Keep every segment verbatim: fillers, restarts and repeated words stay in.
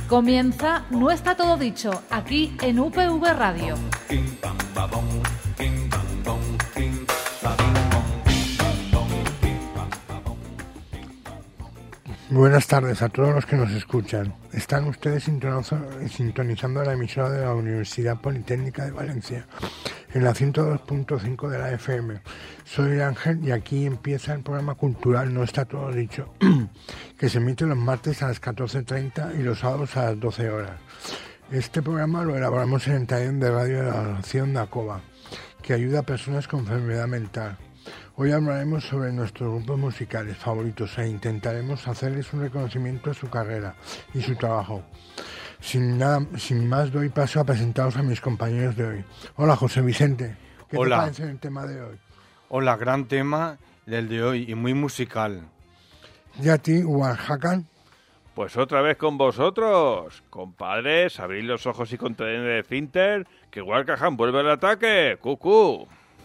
Comienza No está todo dicho, aquí en U P V Radio. Buenas tardes a todos los que nos escuchan. Están ustedes sintonizando la emisora de la Universidad Politécnica de Valencia en la ciento dos punto cinco de la F M. Soy Ángel y aquí empieza el programa cultural No está todo dicho, que se emite los martes a las catorce treinta y los sábados a las doce horas. Este programa lo elaboramos en el taller de radio de la Asociación de ACOBA, que ayuda a personas con enfermedad mental. Hoy hablaremos sobre nuestros grupos musicales favoritos e intentaremos hacerles un reconocimiento de su carrera y su trabajo. Sin nada, sin más, doy paso a presentaros a mis compañeros de hoy. Hola, José Vicente. ¿Qué Hola. te parece el tema de hoy? Hola, gran tema del de hoy y muy musical. ¿Y a ti, Oaxaca? Pues otra vez con vosotros, compadres, abrid los ojos y contraen el esfínter, que Walcahan vuelve al ataque, cucú.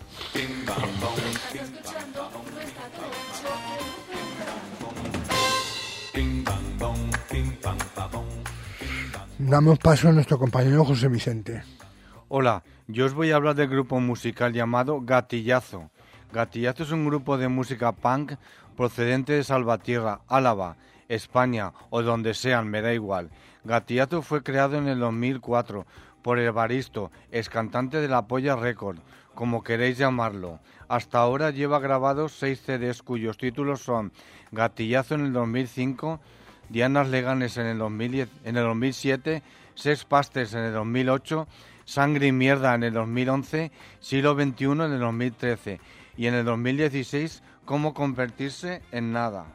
Damos paso a nuestro compañero José Vicente. Hola, yo os voy a hablar del grupo musical llamado Gatillazo. Gatillazo es un grupo de música punk procedente de Salvatierra, Álava, España o donde sean, me da igual. Gatillazo fue creado en el dos mil cuatro por Evaristo, ex cantante de La Polla Record, como queréis llamarlo. Hasta ahora lleva grabados seis C Ds cuyos títulos son Gatillazo en el dos mil cinco, Dianas Leganes en el dos mil diez, en el dos mil siete, Sex Pastels en el dos mil ocho, Sangre y Mierda en el dos mil once, Siglo veintiuno en el dos mil trece y en el dos mil dieciséis Cómo convertirse en nada.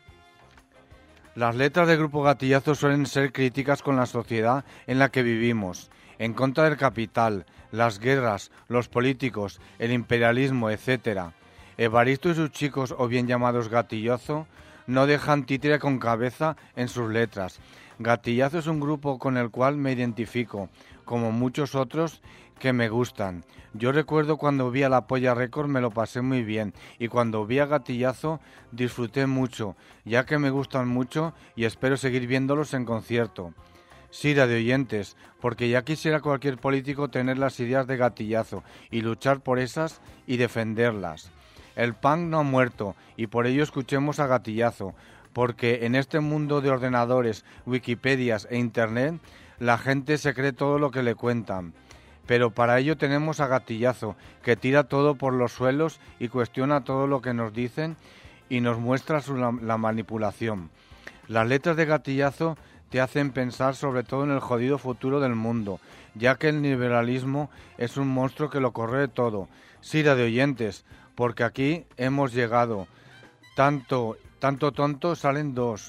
Las letras del grupo Gatillazo suelen ser críticas con la sociedad en la que vivimos, en contra del capital, las guerras, los políticos, el imperialismo, etcétera. Evaristo y sus chicos, o bien llamados Gatillazo, no dejan títere con cabeza en sus letras. Gatillazo es un grupo con el cual me identifico, como muchos otros que me gustan. Yo recuerdo cuando vi a La Polla Record me lo pasé muy bien y cuando vi a Gatillazo disfruté mucho, ya que me gustan mucho y espero seguir viéndolos en concierto. Sira de oyentes, porque ya quisiera cualquier político tener las ideas de Gatillazo y luchar por esas y defenderlas. El punk no ha muerto y por ello escuchemos a Gatillazo, porque en este mundo de ordenadores, wikipedias e internet, la gente se cree todo lo que le cuentan. Pero para ello tenemos a Gatillazo, que tira todo por los suelos y cuestiona todo lo que nos dicen y nos muestra su, la, la manipulación. Las letras de Gatillazo te hacen pensar sobre todo en el jodido futuro del mundo, ya que el liberalismo es un monstruo que lo corroe todo. Sira de oyentes, porque aquí hemos llegado. Tanto, tanto tonto salen dos.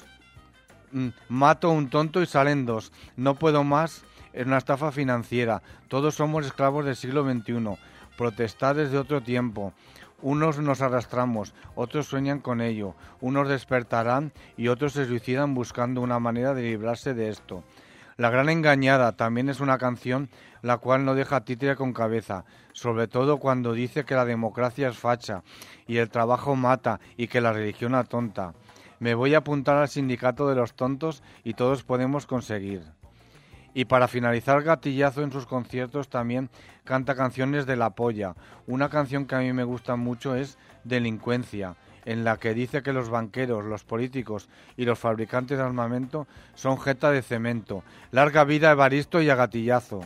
Mato un tonto y salen dos. No puedo más. Es una estafa financiera. Todos somos esclavos del siglo veintiuno. Protestad desde otro tiempo. Unos nos arrastramos, otros sueñan con ello. Unos despertarán y otros se suicidan buscando una manera de librarse de esto. La gran engañada también es una canción la cual no deja títere con cabeza, sobre todo cuando dice que la democracia es facha y el trabajo mata y que la religión atonta. Me voy a apuntar al sindicato de los tontos y todos podemos conseguir. Y para finalizar, Gatillazo en sus conciertos también canta canciones de La Polla. Una canción que a mí me gusta mucho es Delincuencia, en la que dice que los banqueros, los políticos y los fabricantes de armamento son jeta de cemento. Larga vida a Evaristo y a Gatillazo.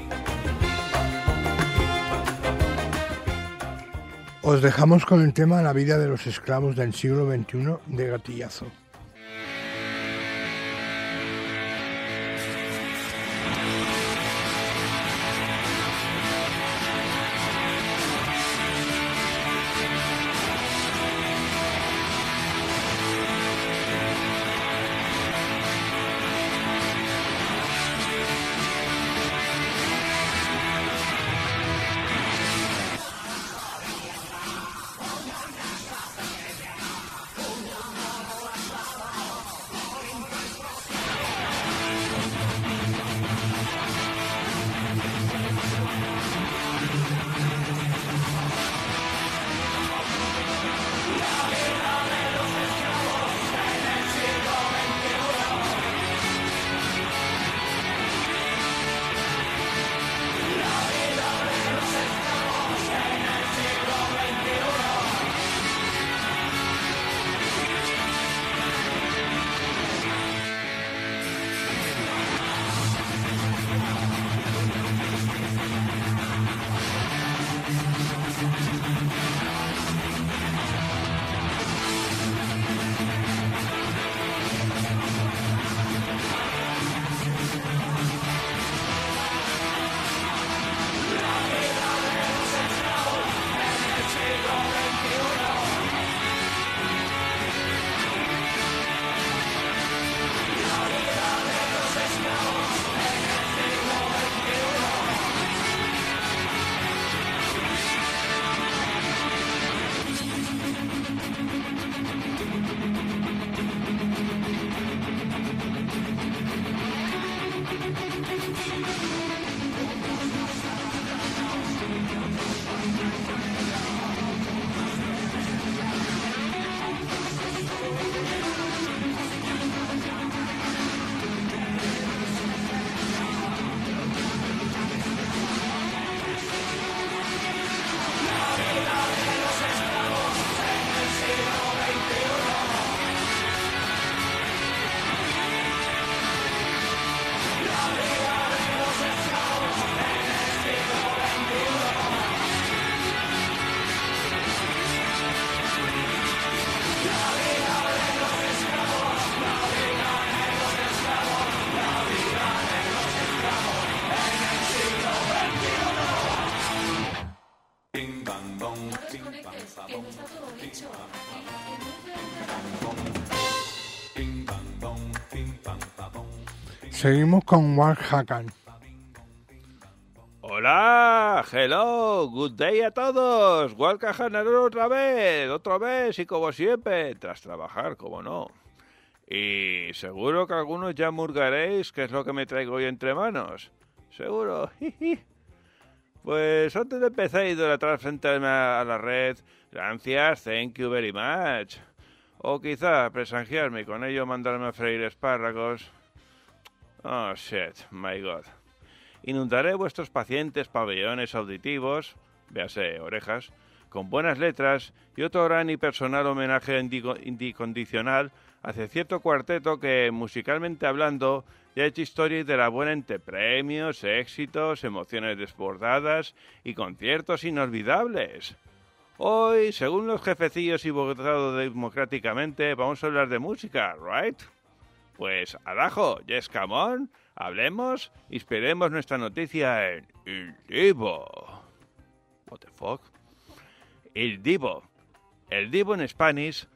Os dejamos con el tema La vida de los esclavos del siglo veintiuno de Gatillazo. Seguimos con Walt Hakan. Hola, hello, good day a todos. Walt Hakan otra vez, otra vez y como siempre, tras trabajar, como no. Y seguro que algunos ya murgaréis qué es lo que me traigo hoy entre manos. Seguro, Pues antes de empezar a idolatrar frente a la red, gracias, thank you very much. O quizá presagiarme y con ello mandarme a freír espárragos. Oh, shit, my God. Inundaré vuestros pacientes pabellones auditivos, véase, orejas, con buenas letras y otro gran y personal homenaje incondicional hacia cierto cuarteto que, musicalmente hablando, ya ha hecho historia de la buena entre premios, éxitos, emociones desbordadas y conciertos inolvidables. Hoy, según los jefecillos y votado democráticamente, vamos a hablar de música, ¿right? Pues, adajo, yes, come on, hablemos, inspiremos nuestra noticia en Il Divo. What the fuck? Il Divo. El Divo en Spanish,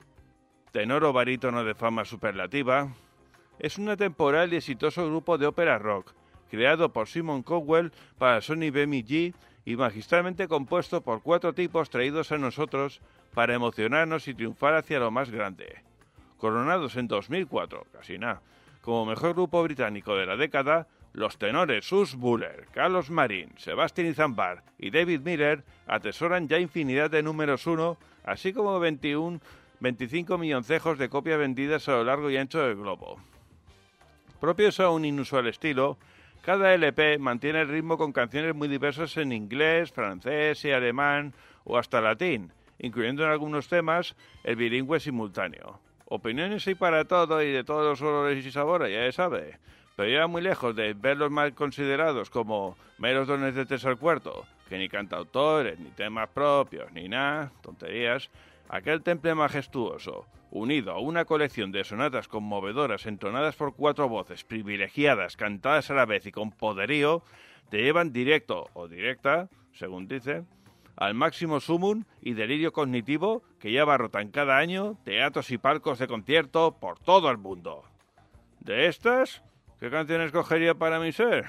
tenor o barítono de fama superlativa, es un atemporal y exitoso grupo de ópera rock, creado por Simon Cowell para Sony B M G y magistralmente compuesto por cuatro tipos traídos a nosotros para emocionarnos y triunfar hacia lo más grande. Coronados en dos mil cuatro, casi nada, como mejor grupo británico de la década, los tenores Urs Buller, Carlos Marín, Sebastián Izambard y David Miller atesoran ya infinidad de números uno, así como veintiuno, veinticinco milloncejos de copias vendidas a lo largo y ancho del globo. Propios a un inusual estilo, cada L P mantiene el ritmo con canciones muy diversas en inglés, francés y alemán o hasta latín, incluyendo en algunos temas el bilingüe simultáneo. Opiniones hay para todo y de todos los olores y sabores, ya se sabe, pero ya muy lejos de verlos mal considerados como meros dones de tres al cuarto, que ni cantautores, ni temas propios, ni nada, tonterías, aquel temple majestuoso, unido a una colección de sonatas conmovedoras entonadas por cuatro voces privilegiadas, cantadas a la vez y con poderío, te llevan directo o directa, según dice, al máximo sumum y delirio cognitivo que ya abarrotan cada año teatros y palcos de concierto por todo el mundo. ¿De estas? ¿Qué canción escogería para mi ser?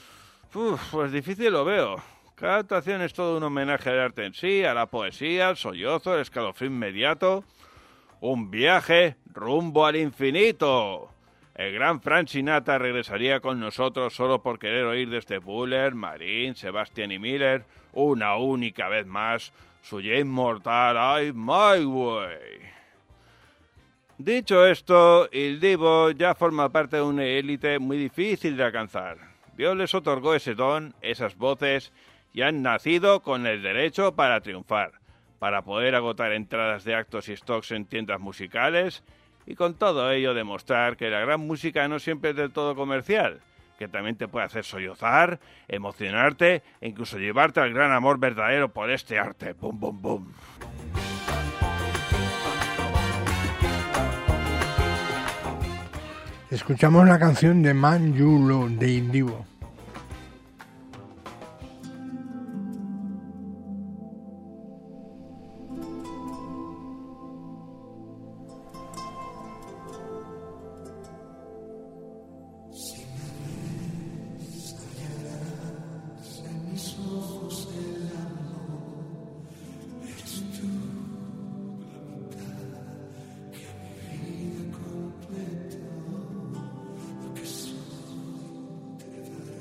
Uf, pues difícil lo veo. Cada actuación es todo un homenaje al arte en sí, a la poesía, al sollozo, el escalofrío inmediato. Un viaje rumbo al infinito. El gran Frank Sinatra regresaría con nosotros solo por querer oír desde Buller, Marín, Sebastián y Miller una única vez más su ya inmortal I'm My Way. Dicho esto, Il Divo ya forma parte de una élite muy difícil de alcanzar. Dios les otorgó ese don, esas voces, y han nacido con el derecho para triunfar, para poder agotar entradas de actos y stocks en tiendas musicales, y con todo ello demostrar que la gran música no siempre es del todo comercial, que también te puede hacer sollozar, emocionarte e incluso llevarte al gran amor verdadero por este arte. ¡Bum, bum, bum! Escuchamos la canción de Man You Lo de Il Divo. Te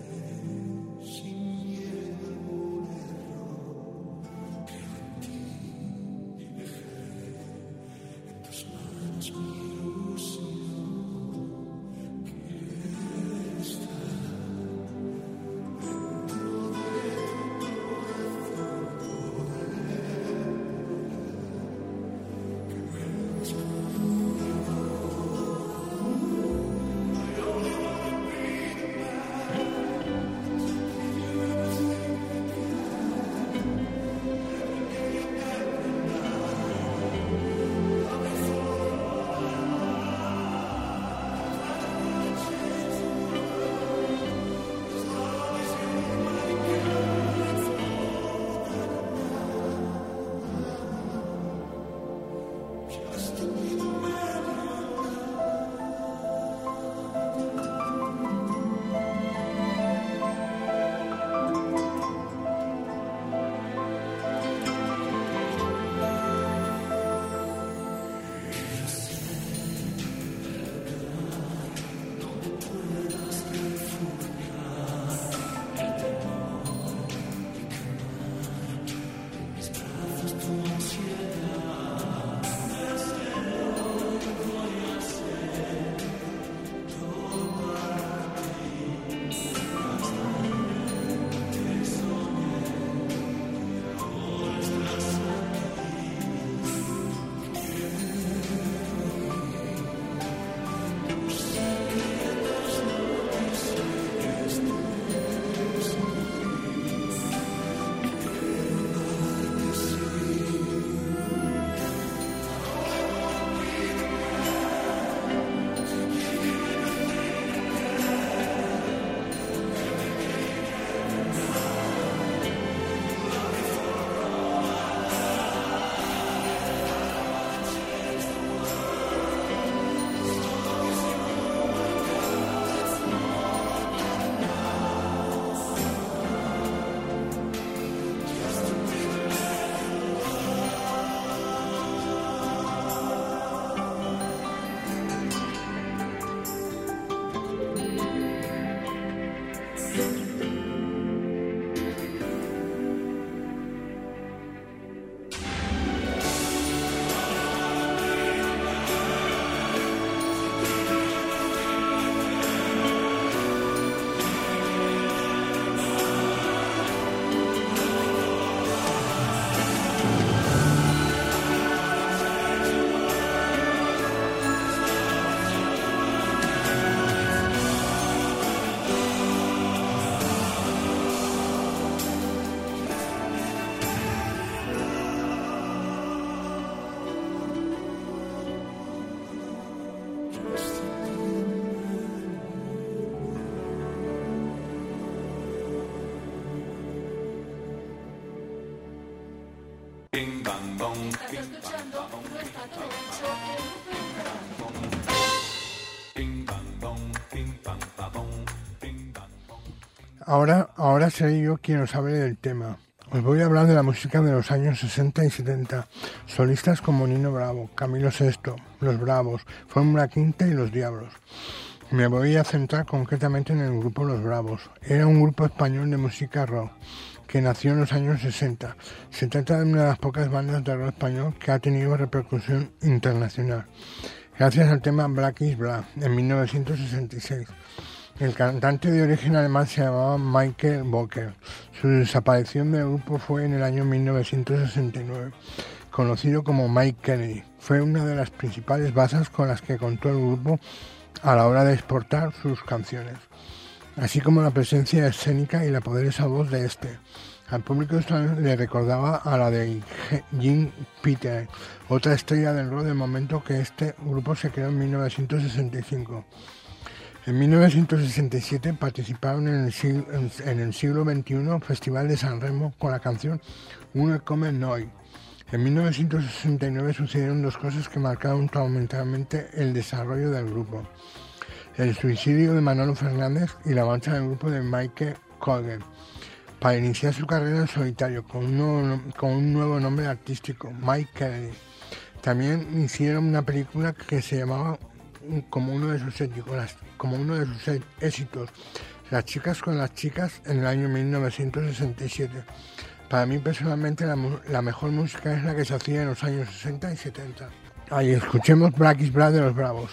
Ahora, ahora seré yo quien os hable del tema. Os voy a hablar de la música de los años sesenta y setenta. Solistas como Nino Bravo, Camilo Sesto, Los Bravos, Fórmula Quinta y Los Diablos. Me voy a centrar concretamente en el grupo Los Bravos. Era un grupo español de música rock que nació en los años sesenta. Se trata de una de las pocas bandas de rock español que ha tenido repercusión internacional, gracias al tema Black is Black en mil novecientos sesenta y seis. El cantante de origen alemán se llamaba Michael Bocker. Su desaparición del grupo fue en el año mil novecientos sesenta y nueve. Conocido como Mike Kennedy, fue una de las principales bazas con las que contó el grupo a la hora de exportar sus canciones, así como la presencia escénica y la poderosa voz de este. Al público le recordaba a la de Jim Peters, otra estrella del rock del momento que este grupo se creó en mil novecientos sesenta y cinco. En mil novecientos sesenta y siete participaron en el siglo, en el siglo veintiuno Festival de San Remo con la canción Una Come Noi. En mil novecientos sesenta y nueve sucedieron dos cosas que marcaron fundamentalmente el desarrollo del grupo: el suicidio de Manolo Fernández y la marcha del grupo de Michael Colgan para iniciar su carrera en solitario con un nuevo, con un nuevo nombre artístico, Mike Kennedy. También hicieron una película que se llamaba como uno de sus éxitos, como uno de sus éxitos, Las chicas con las chicas, en el año mil novecientos sesenta y siete. Para mí personalmente la, la mejor música es la que se hacía en los años sesenta y setenta. Ahí escuchemos Black is Black de Los Bravos.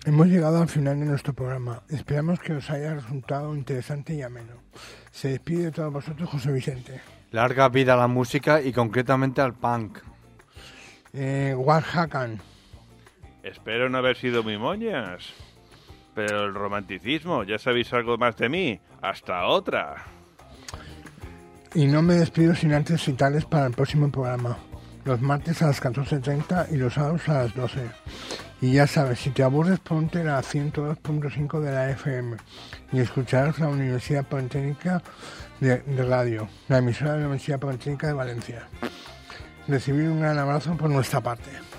Hemos llegado al final de nuestro programa. Esperamos que os haya resultado interesante y ameno. Se despide de todos vosotros José Vicente. Larga vida a la música y concretamente al punk. Eh, Hakan. Espero no haber sido muy moñas. Pero el romanticismo, ya sabéis algo más de mí. Hasta otra. Y no me despido sin antes citarles para el próximo programa. Los martes a las catorce treinta y los sábados a las doce. Y ya sabes, si te aburres, ponte la ciento dos punto cinco de la F M y escucharás la Universidad Politécnica de, de Radio, la emisora de la Universidad Politécnica de Valencia. Recibir un gran abrazo por nuestra parte.